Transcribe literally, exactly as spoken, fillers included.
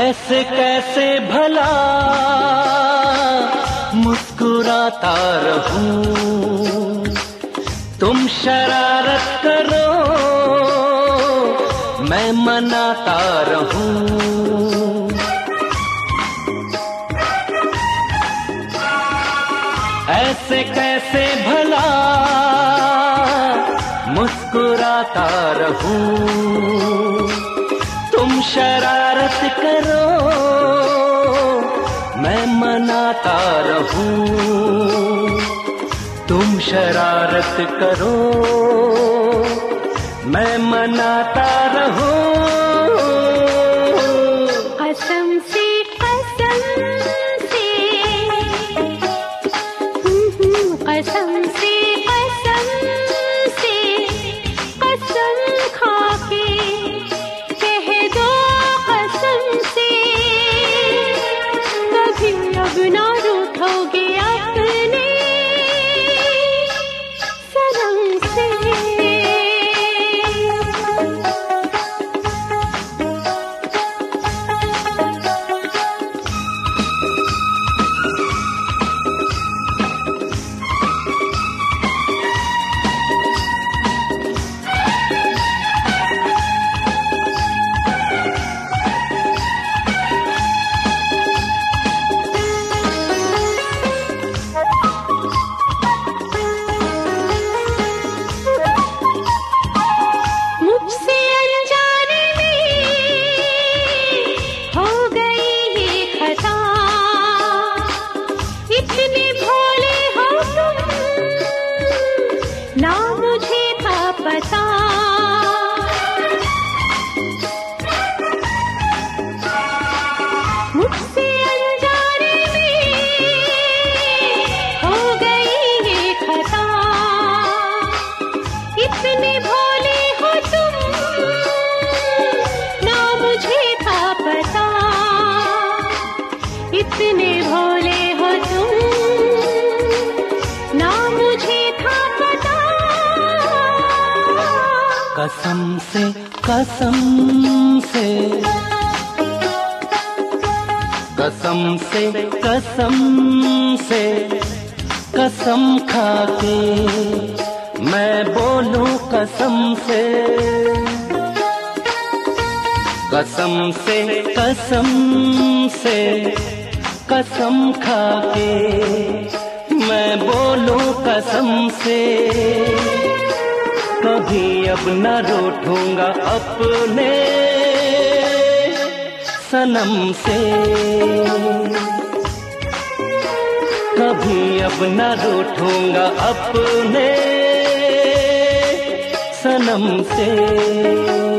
ऐसे कैसे भला मुस्कुराता रहूं, तुम शरारत करो मैं मनाता रहूं। ऐसे कैसे भला मुस्कुराता रहूं, तुम शरारत करो मैं मनाता रहूं। तुम शरारत करो मैं मनाता रहूं। कसम से कसम से कसम से कसम से कसम खाके कह दो कसम से, कभी अब ना रूठोगे अपने सनम से। ना मुझे था पता मुझसे अनजाने में हो गई ये खता। इतने भोले हो तुम ना मुझे था पता, इतने भोले हो तुम ना मुझे था पता। कसम से कसम से कसम से कसम से कसम खाके मैं बोलूं कसम से। कसम से कसम से कसम खाके मैं बोलूं कसम से, कभी अब न रूठूंगा अपने सनम से। कभी अब न रूठूंगा अपने सनम से।